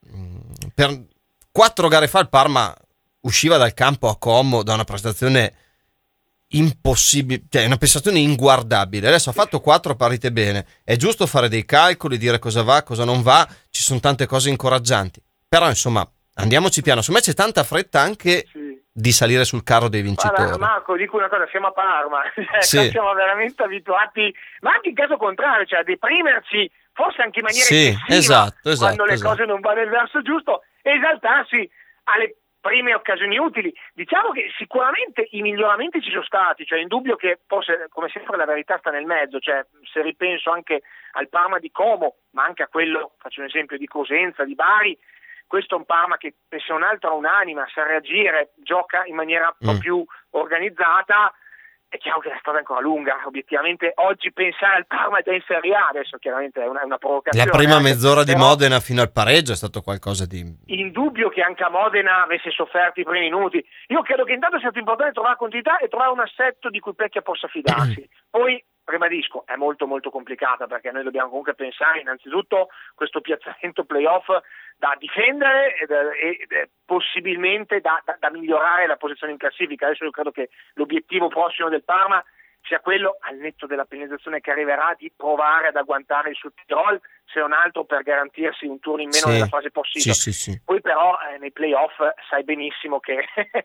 per 4 gare fa il Parma usciva dal campo a Como da una prestazione impossibile, cioè una prestazione inguardabile. Adesso ha fatto 4 partite bene, è giusto fare dei calcoli, dire cosa va, cosa non va, ci sono tante cose incoraggianti, però insomma andiamoci piano. Secondo me c'è tanta fretta anche di salire sul carro dei vincitori. Guarda, Marco, dico una cosa, siamo a Parma, siamo veramente abituati, ma anche in caso contrario, cioè a deprimerci forse anche in maniera eccessiva, esatto, quando le cose non vanno nel verso giusto, e esaltarsi alle prime occasioni utili. Diciamo che sicuramente i miglioramenti ci sono stati, cioè in dubbio che forse come sempre la verità sta nel mezzo, cioè se ripenso anche al Parma di Como, ma anche a quello, faccio un esempio, di Cosenza, di Bari, questo è un Parma che se un altro ha un'anima, sa reagire, gioca in maniera un po' più organizzata. È chiaro che la strada è ancora lunga, obiettivamente oggi pensare al Parma già in Serie A, adesso chiaramente è una provocazione. La prima mezz'ora di Modena fino al pareggio è stato qualcosa di... Indubbio che anche a Modena avesse sofferto i primi minuti. Io credo che intanto sia stato importante trovare continuità e trovare un assetto di cui Pecchia possa fidarsi. Poi, ribadisco, è molto molto complicata perché noi dobbiamo comunque pensare innanzitutto questo piazzamento playoff da difendere e possibilmente da migliorare la posizione in classifica. Adesso io credo che l'obiettivo prossimo del Parma sia quello, al netto della penalizzazione che arriverà, di provare ad agguantare il Sud Tirol, se non altro per garantirsi un turno in meno nella fase post-season. Sì. Poi però nei playoff sai benissimo che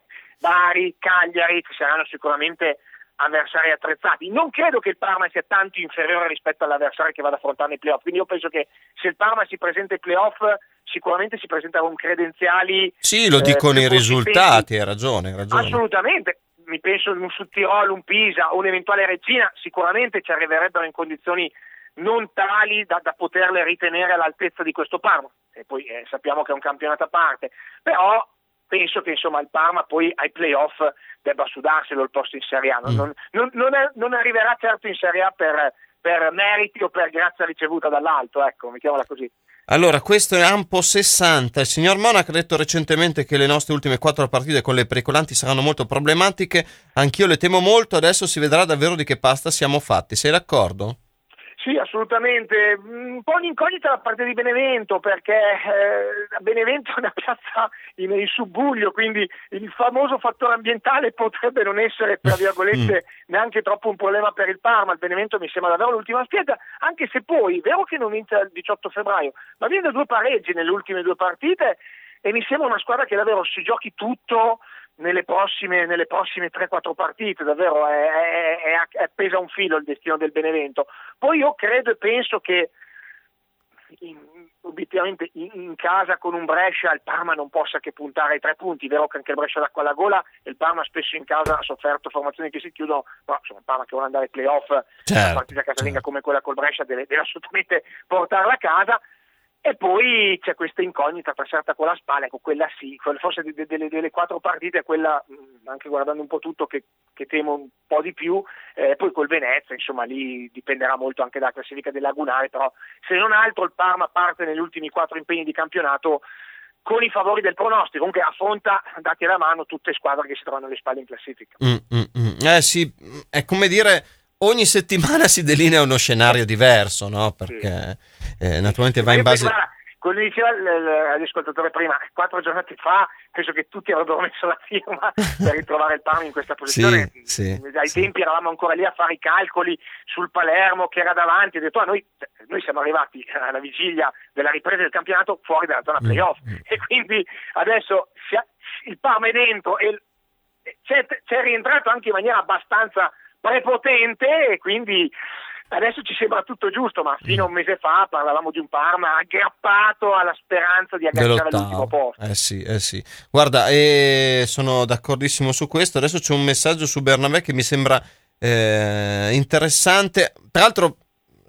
Bari, Cagliari ci saranno sicuramente avversari attrezzati. Non credo che il Parma sia tanto inferiore rispetto all'avversario che va ad affrontare nei playoff, quindi io penso che se il Parma si presenta ai playoff sicuramente si presenta con credenziali. Sì, lo dicono i risultati, hai ragione. Assolutamente, mi penso in un Sud Tirol, un Pisa, un eventuale Regina, sicuramente ci arriverebbero in condizioni non tali da poterle ritenere all'altezza di questo Parma, e poi sappiamo che è un campionato a parte, però penso che insomma il Parma poi ai playoff debba sudarselo il posto in Serie A, non arriverà certo in Serie A per meriti o per grazia ricevuta dall'alto, ecco, mettiamola così. Allora, questo è Ampo 60. Il signor Monaco ha detto recentemente che le nostre ultime 4 partite con le pericolanti saranno molto problematiche. Anch'io le temo molto, adesso si vedrà davvero di che pasta siamo fatti. Sei d'accordo? Sì, assolutamente. Un po' un'incognita da parte di Benevento, perché Benevento è una piazza in subbuglio, quindi il famoso fattore ambientale potrebbe non essere, tra virgolette, neanche troppo un problema per il Parma. Il Benevento mi sembra davvero l'ultima spiaggia, anche se poi, vero che non vince il 18 febbraio, ma viene da 2 pareggi nelle ultime 2 partite e mi sembra una squadra che davvero si giochi tutto nelle prossime 3-4 partite, davvero pesa un filo il destino del Benevento. Poi io credo e penso che obiettivamente in casa con un Brescia il Parma non possa che puntare ai 3 punti, vero che anche il Brescia d'acqua alla gola e il Parma spesso in casa ha sofferto formazioni che si chiudono, però insomma il Parma che vuole andare ai playoff, una partita casalinga come quella col Brescia deve assolutamente portarla a casa. E poi c'è questa incognita trasferta con la spalla, ecco, quella sì, forse delle 4 partite è quella, anche guardando un po' tutto, che temo un po' di più. Poi col Venezia, insomma, lì dipenderà molto anche dalla classifica del Lagunare, però se non altro il Parma parte negli ultimi 4 impegni di campionato con i favori del pronostico, comunque affronta, dati alla mano, tutte squadre che si trovano alle spalle in classifica. Sì, è come dire... Ogni settimana si delinea uno scenario diverso, no? Perché naturalmente va in base... Come diceva l'ascoltatore prima, 4 giornate fa penso che tutti avrebbero messo la firma per ritrovare il Parma in questa posizione. Ai tempi eravamo ancora lì a fare i calcoli sul Palermo che era davanti, ho detto noi siamo arrivati alla vigilia della ripresa del campionato fuori dalla zona playoff e quindi adesso il Parma è dentro e c'è rientrato anche in maniera abbastanza prepotente e quindi adesso ci sembra tutto giusto, ma fino a un mese fa parlavamo di un Parma aggrappato alla speranza di agganciare l'ultimo posto. Sì. Guarda, sono d'accordissimo su questo. Adesso c'è un messaggio su Bernabé che mi sembra interessante. Tra l'altro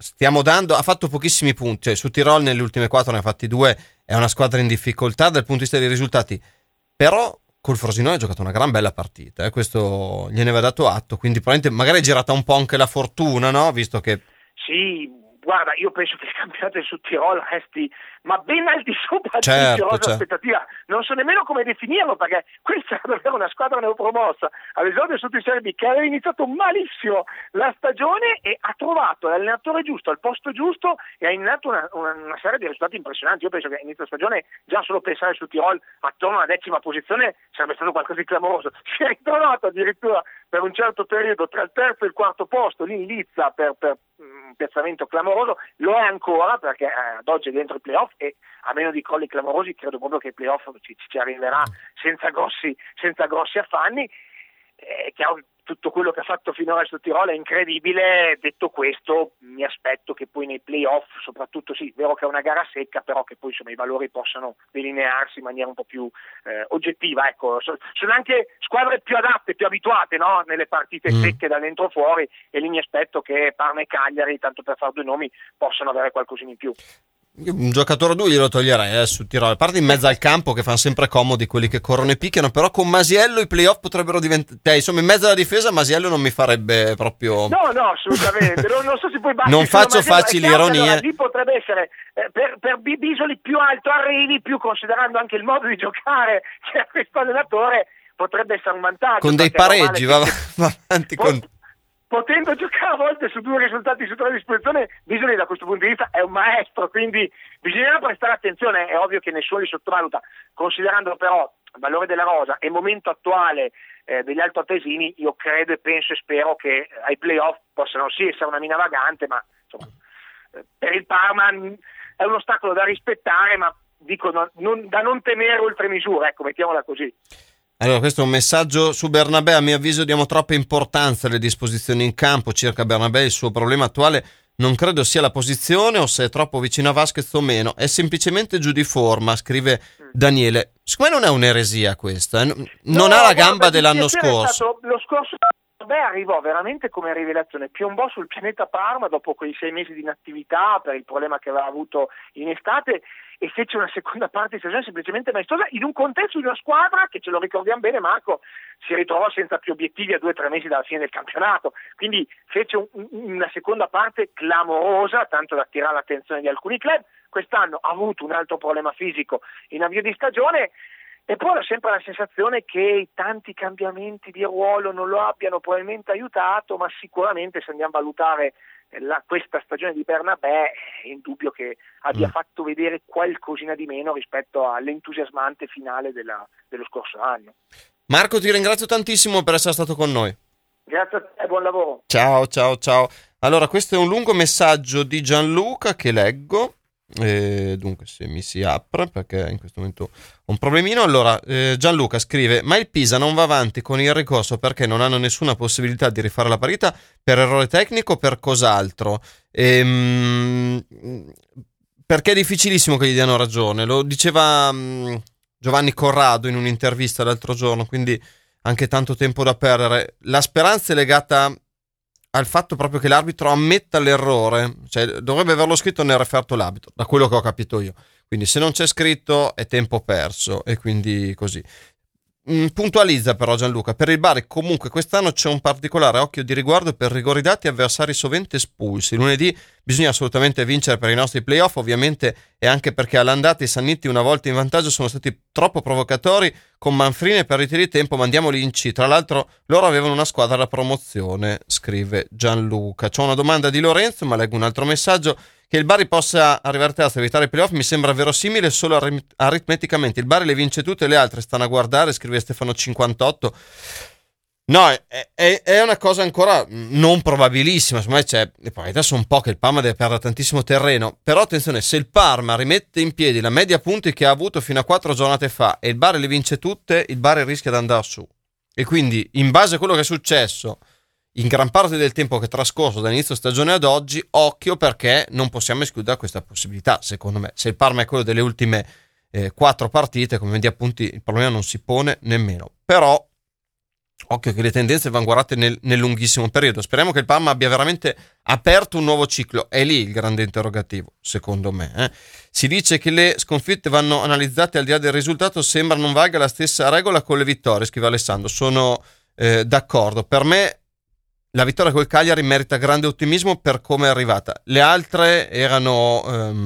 ha fatto pochissimi punti, cioè, su Tirol nelle ultime 4 ne ha fatti 2, è una squadra in difficoltà dal punto di vista dei risultati, però col Frosinone ha giocato una gran bella partita, questo gliene va dato atto, quindi probabilmente magari è girata un po' anche la fortuna, no? Visto che... Sì, guarda, io penso che il campionato del Sud Tirol resti ma ben al di sopra dell'aspettativa. Non so nemmeno come definirlo, perché questa è davvero una squadra neopromossa all'esordio sotto in Serie B, che aveva iniziato malissimo la stagione e ha trovato l'allenatore giusto al posto giusto e ha innato una serie di risultati impressionanti. Io penso che all'inizio stagione già solo pensare sul Tirol attorno alla 10ª posizione sarebbe stato qualcosa di clamoroso. Si è ritrovato addirittura per un certo periodo tra il 3° e il 4° posto lì in lizza per un piazzamento clamoroso, lo è ancora perché ad oggi è dentro i playoff e a meno di crolli clamorosi credo proprio che i playoff ci arriverà senza grossi affanni. È chiaro che tutto quello che ha fatto finora il Tirolo è incredibile. Detto questo, mi aspetto che poi nei playoff, soprattutto, sì, vero che è una gara secca, però che poi insomma i valori possano delinearsi in maniera un po' più oggettiva. Ecco, sono anche squadre più adatte, più abituate, no? Nelle partite secche da dentro fuori, e lì mi aspetto che Parma e Cagliari, tanto per fare due nomi, possano avere qualcosina in più. Un giocatore 2 glielo toglierei su Tirolo, a parte in mezzo al campo che fanno sempre comodi quelli che corrono e picchiano, però con Masiello i playoff potrebbero diventare, insomma in mezzo alla difesa Masiello non mi farebbe proprio... No, assolutamente, non so se poi basta. Non faccio facili ironie. Allora, lì potrebbe essere, per Bisoli più alto arrivi, più considerando anche il modo di giocare che ha questo allenatore, potrebbe essere un vantaggio. Con dei pareggi, va avanti con... Potendo giocare a volte su 2 risultati su 3 a disposizione, Bisogna da questo punto di vista è un maestro, quindi bisogna prestare attenzione. È ovvio che nessuno li sottovaluta, considerando però il valore della rosa e il momento attuale degli altoatesini. Io credo e penso e spero che ai playoff possano sì essere una mina vagante, ma insomma, per il Parma è un ostacolo da rispettare, ma dico da non temere oltre misura, ecco, mettiamola così. Allora, questo è un messaggio su Bernabé. A mio avviso diamo troppa importanza alle disposizioni in campo. Circa Bernabé, il suo problema attuale non credo sia la posizione o se è troppo vicino a Vasquez o meno, è semplicemente giù di forma, scrive Daniele. Secondo me non è un'eresia questa, non ha la gamba dell'anno scorso. Lo scorso arrivò veramente come rivelazione, piombò sul pianeta Parma dopo quei 6 mesi di inattività per il problema che aveva avuto in estate, e fece una seconda parte di stagione semplicemente maestosa in un contesto di una squadra che, ce lo ricordiamo bene Marco, si ritrovò senza più obiettivi a 2 o 3 mesi dalla fine del campionato, quindi fece una seconda parte clamorosa, tanto da attirare l'attenzione di alcuni club. Quest'anno ha avuto un altro problema fisico in avvio di stagione, e poi ho sempre la sensazione che i tanti cambiamenti di ruolo non lo abbiano probabilmente aiutato, ma sicuramente se andiamo a valutare questa stagione di Bernabé è indubbio che abbia fatto vedere qualcosina di meno rispetto all'entusiasmante finale dello scorso anno. Marco, ti ringrazio tantissimo per essere stato con noi. Grazie a te, buon lavoro. Ciao. Allora, questo è un lungo messaggio di Gianluca che leggo. Dunque, se mi si apre, perché in questo momento ho un problemino. Allora, Gianluca scrive: ma il Pisa non va avanti con il ricorso perché non hanno nessuna possibilità di rifare la parità, per errore tecnico o per cos'altro? Perché è difficilissimo che gli diano ragione, lo diceva Giovanni Corrado in un'intervista l'altro giorno, quindi anche tanto tempo da perdere. La speranza è legata al fatto proprio che l'arbitro ammetta l'errore, cioè dovrebbe averlo scritto nel referto l'arbitro, da quello che ho capito io, quindi se non c'è scritto è tempo perso, e quindi così. Puntualizza però Gianluca: per il Bari comunque quest'anno c'è un particolare occhio di riguardo per rigori dati e avversari sovente espulsi. Lunedì bisogna assolutamente vincere per i nostri playoff, ovviamente, e anche perché all'andata i Sanniti, una volta in vantaggio, sono stati troppo provocatori con manfrine per ritiri di tempo, mandiamoli in C. Tra l'altro loro avevano una squadra da promozione, scrive Gianluca. C'ho una domanda di Lorenzo, ma leggo un altro messaggio. Che il Bari possa arrivare terzo e evitare i playoff mi sembra verosimile solo aritmeticamente. Il Bari le vince tutte, le altre stanno a guardare, scrive Stefano 58. No, è una cosa ancora non probabilissima. Secondo me c'è, e poi adesso un po' che il Parma deve perdere tantissimo terreno, però attenzione, se il Parma rimette in piedi la media punti che ha avuto fino a 4 giornate fa e il Bari le vince tutte, il Bari rischia di andare su. E quindi, in base a quello che è successo in gran parte del tempo che è trascorso dall'inizio stagione ad oggi, occhio, perché non possiamo escludere questa possibilità. Secondo me, se il Parma è quello delle ultime 4 partite, come media punti il problema non si pone nemmeno. Però occhio che le tendenze vanno guardate nel lunghissimo periodo. Speriamo che il Parma abbia veramente aperto un nuovo ciclo. È lì il grande interrogativo, secondo me. Si dice che le sconfitte vanno analizzate al di là del risultato, sembra non valga la stessa regola con le vittorie, scrive Alessandro. Sono d'accordo. Per me la vittoria col Cagliari merita grande ottimismo per come è arrivata. Le altre erano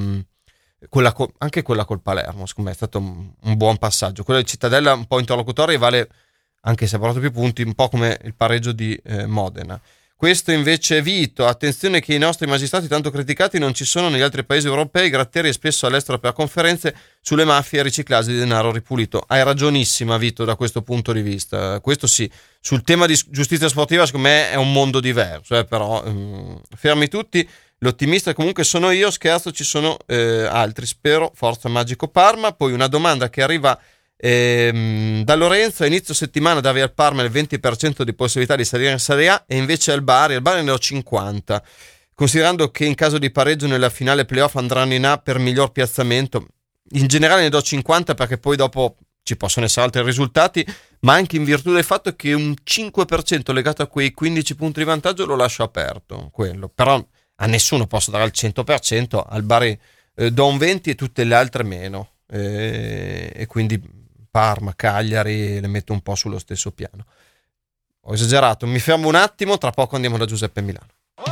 anche quella col Palermo, secondo me è stato un buon passaggio. Quella di Cittadella un po' interlocutoria e vale, anche se ha portato più punti, un po' come il pareggio di Modena. Questo invece è Vito: attenzione che i nostri magistrati tanto criticati non ci sono negli altri paesi europei, Gratteri è spesso all'estero per conferenze sulle mafie e riciclaggio di denaro ripulito. Hai ragionissima Vito da questo punto di vista, questo sì. Sul tema di giustizia sportiva secondo me è un mondo diverso, però fermi tutti, l'ottimista comunque sono io, scherzo, ci sono altri, spero, forza Magico Parma. Poi una domanda che arriva Da Lorenzo: a inizio settimana davi al Parma il 20% di possibilità di salire in Serie A e invece al Bari ne ho 50. Considerando che in caso di pareggio nella finale playoff andranno in A per miglior piazzamento, in generale ne do 50 perché poi dopo ci possono essere altri risultati, ma anche in virtù del fatto che un 5% legato a quei 15 punti di vantaggio lo lascio aperto, quello. Però a nessuno posso dare il 100%, al Bari do un 20 e tutte le altre meno, e quindi Parma, Cagliari le metto un po' sullo stesso piano. Ho esagerato, mi fermo un attimo, tra poco andiamo da Giuseppe Milano.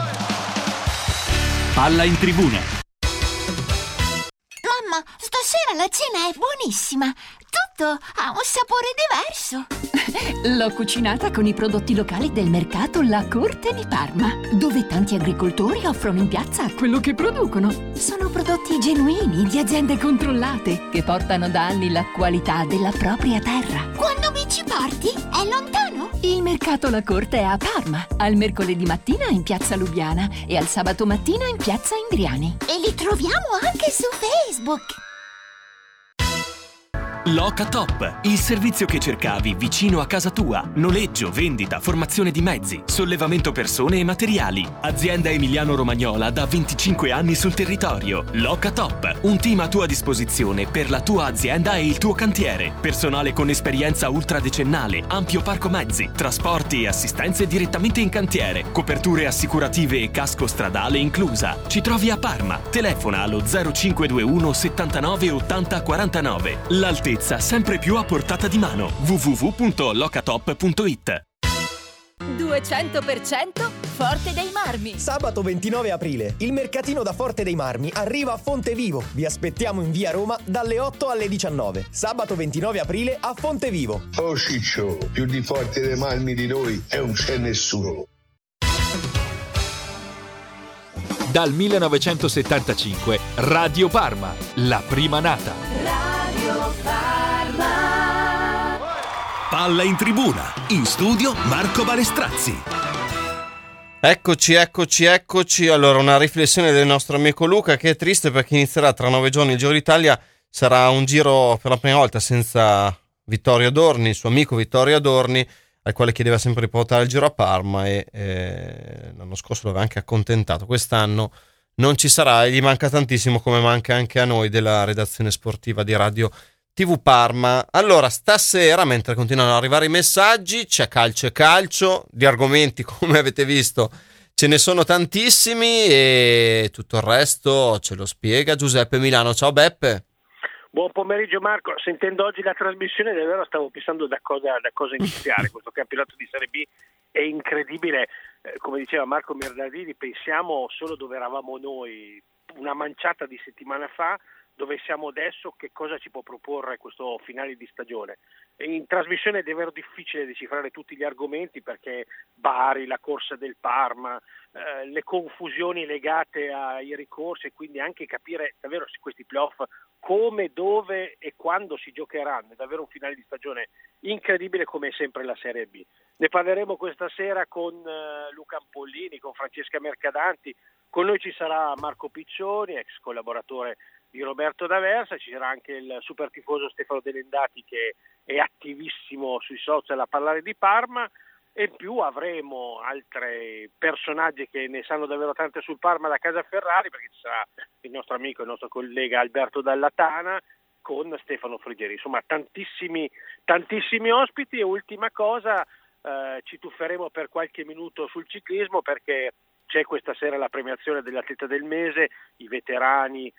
Palla in tribuna. Mamma, stasera la cena è buonissima. Tutto ha un sapore diverso. L'ho cucinata con i prodotti locali del mercato La Corte di Parma, dove tanti agricoltori offrono in piazza quello che producono. Sono prodotti genuini di aziende controllate che portano da anni la qualità della propria terra. Quando mi ci porti? È lontano? Il mercato La Corte è a Parma, al mercoledì mattina in piazza Lubiana e al sabato mattina in piazza Indriani. E li troviamo anche su Facebook. Loca Top, il servizio che cercavi vicino a casa tua. Noleggio, vendita, formazione di mezzi, sollevamento persone e materiali. Azienda emiliano-romagnola da 25 anni sul territorio. Loca Top, un team a tua disposizione per la tua azienda e il tuo cantiere. Personale con esperienza ultradecennale, ampio parco mezzi, trasporti e assistenze direttamente in cantiere, coperture assicurative e casco stradale inclusa. Ci trovi a Parma. Telefona allo 0521 79 80 49. L'altezza sempre più a portata di mano. www.locatop.it. 200% Forte dei Marmi. Sabato 29 aprile, il mercatino da Forte dei Marmi arriva a Fontevivo. Vi aspettiamo in via Roma dalle 8 alle 19. Sabato 29 aprile a Fontevivo. Oh Ciccio, più di Forte dei Marmi di noi non c'è nessuno. Dal 1975, Radio Parma, la prima nata. Radio Parma. Palla in tribuna, in studio Marco Balestrazzi. Eccoci. Allora, una riflessione del nostro amico Luca, che è triste perché inizierà tra 9 giorni il Giro d'Italia. Sarà un giro per la prima volta senza Vittorio Adorni, il suo amico Vittorio Adorni, al quale chiedeva sempre di portare il Giro a Parma, e l'anno scorso l'aveva anche accontentato. Quest'anno non ci sarà e gli manca tantissimo, come manca anche a noi della redazione sportiva di Radio TV Parma. Allora, stasera, mentre continuano ad arrivare i messaggi, c'è calcio e calcio, di argomenti come avete visto ce ne sono tantissimi, e tutto il resto ce lo spiega Giuseppe Milano. Ciao Beppe. Buon pomeriggio Marco, sentendo oggi la trasmissione davvero stavo pensando da cosa iniziare. Questo campionato di Serie B è incredibile, come diceva Marco Mirdadini, pensiamo solo dove eravamo noi una manciata di settimana fa, dove siamo adesso, che cosa ci può proporre questo finale di stagione. In trasmissione è davvero difficile decifrare tutti gli argomenti, perché Bari, la corsa del Parma, le confusioni legate ai ricorsi, e quindi anche capire davvero se questi playoff come, dove e quando si giocheranno. È davvero un finale di stagione incredibile, come è sempre la Serie B. Ne parleremo questa sera con Luca Ampollini, con Francesca Mercadanti. Con noi ci sarà Marco Piccioni, ex collaboratore di Roberto D'Aversa, ci sarà anche il super tifoso Stefano Delendati, che è attivissimo sui social a parlare di Parma, e in più avremo altri personaggi che ne sanno davvero tante sul Parma da casa Ferrari, perché ci sarà il nostro amico, il nostro collega Alberto Dallatana con Stefano Friggeri. Insomma, tantissimi ospiti. E ultima cosa, ci tufferemo per qualche minuto sul ciclismo, perché c'è questa sera la premiazione dell'atleta del mese, i veterani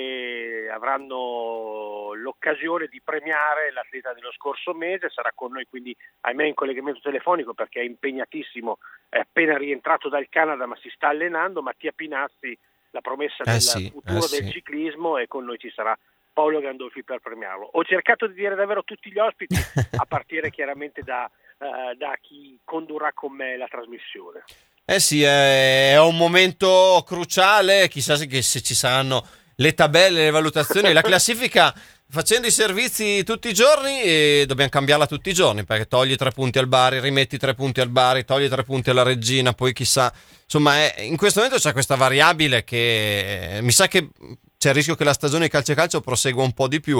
avranno l'occasione di premiare l'atleta dello scorso mese. Sarà con noi quindi, ahimè, in collegamento telefonico perché è impegnatissimo, è appena rientrato dal Canada ma si sta allenando, Mattia Pinazzi, la promessa del futuro del ciclismo, e con noi ci sarà Paolo Gandolfi per premiarlo. Ho cercato di dire davvero tutti gli ospiti, a partire chiaramente da chi condurrà con me la trasmissione. Sì, è un momento cruciale, chissà se ci saranno le tabelle, le valutazioni, la classifica. Facendo i servizi tutti i giorni, e dobbiamo cambiarla tutti i giorni, perché togli 3 punti al Bari, rimetti 3 punti al Bari, togli 3 punti alla Reggina, poi chissà. Insomma, in questo momento c'è questa variabile che mi sa che c'è il rischio che la stagione di calcio prosegua un po' di più.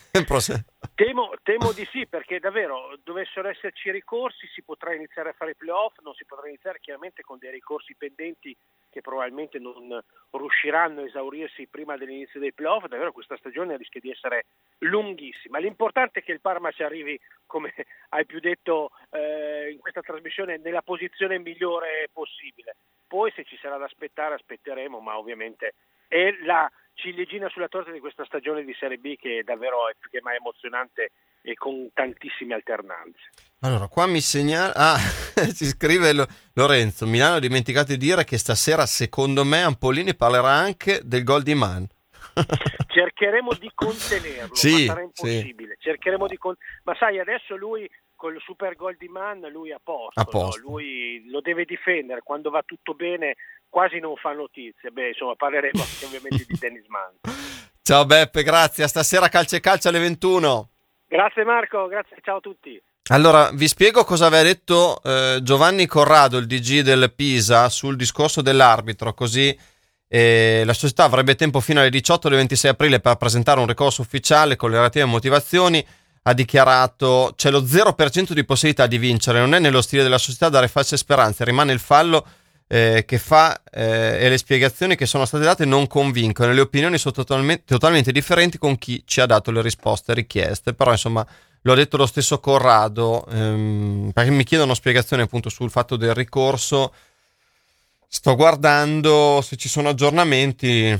Temo di sì, perché davvero dovessero esserci ricorsi si potrà iniziare a fare i playoff, non si potrà iniziare chiaramente con dei ricorsi pendenti che probabilmente non riusciranno a esaurirsi prima dell'inizio dei playoff. Davvero questa stagione rischia di essere lunghissima. L'importante è che il Parma ci arrivi, come hai più detto in questa trasmissione, nella posizione migliore possibile. Poi se ci sarà da aspettare aspetteremo, ma ovviamente è la ciliegina sulla torta di questa stagione di Serie B, che davvero è più che mai emozionante e con tantissime alternanze. Allora, qua mi segnala, ci scrive Lorenzo: Milano ha dimenticato di dire che stasera secondo me Ampolini parlerà anche del gol di Man. Cercheremo di contenerlo, sì, ma sarà impossibile. Sì. Cercheremo ma sai, adesso lui col super gol di Man, lui a posto. No? Lui lo deve difendere, quando va tutto bene quasi non fa notizie. Insomma, parleremo anche ovviamente di Dennis Man. Ciao Beppe, grazie. A stasera Calcio e Calcio alle 21. Grazie Marco, grazie, ciao a tutti. Allora, vi spiego cosa aveva detto Giovanni Corrado, il DG del Pisa, sul discorso dell'arbitro, così la società avrebbe tempo fino alle 18 del 26 aprile per presentare un ricorso ufficiale con le relative motivazioni. Ha dichiarato: c'è lo 0% di possibilità di vincere, non è nello stile della società dare false speranze, rimane il fallo che fa e le spiegazioni che sono state date non convincono, le opinioni sono totalmente differenti con chi ci ha dato le risposte richieste. Però insomma lo ha detto lo stesso Corrado, perché mi chiedono spiegazioni appunto sul fatto del ricorso. Sto guardando se ci sono aggiornamenti.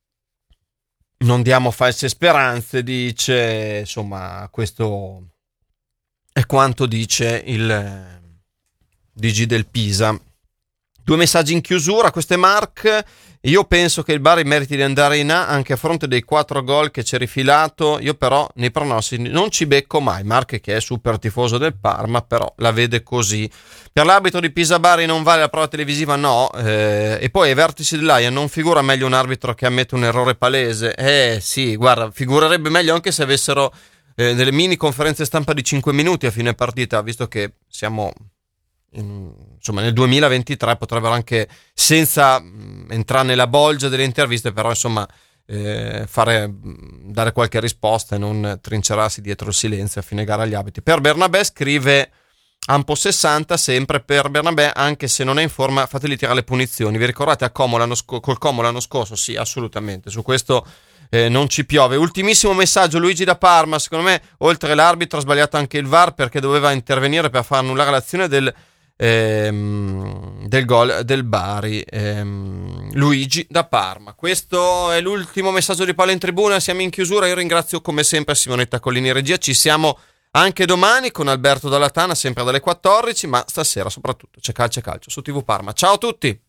Non diamo false speranze, dice, insomma, questo è quanto dice il DG del Pisa. 2 messaggi in chiusura, questo è Mark: io penso che il Bari meriti di andare in A anche a fronte dei 4 gol che ci è rifilato, io però nei pronostici non ci becco mai. Mark, che è super tifoso del Parma, però la vede così. Per l'arbitro di Pisa-Bari non vale la prova televisiva? No. E poi ai vertici dell'AIA non figura meglio un arbitro che ammette un errore palese? Sì, guarda, figurerebbe meglio anche se avessero delle mini conferenze stampa di 5 minuti a fine partita, visto che siamo insomma nel 2023, potrebbero anche, senza entrare nella bolgia delle interviste, però insomma dare qualche risposta e non trincerarsi dietro il silenzio a fine gara agli arbitri. Per Bernabé scrive Ampo 60, sempre per Bernabé, anche se non è in forma fateli tirare le punizioni. Vi ricordate a Como col Como l'anno scorso? Sì, assolutamente, su questo non ci piove. Ultimissimo messaggio, Luigi da Parma: secondo me oltre l'arbitro ha sbagliato anche il VAR, perché doveva intervenire per far annullare l'azione del gol del Bari. Luigi da Parma. Questo è l'ultimo messaggio di Palla in Tribuna, siamo in chiusura. Io ringrazio come sempre Simonetta Collini in regia, ci siamo anche domani con Alberto Dalla Tana, sempre dalle 14, ma stasera soprattutto c'è Calcio e Calcio su TV Parma. Ciao a tutti!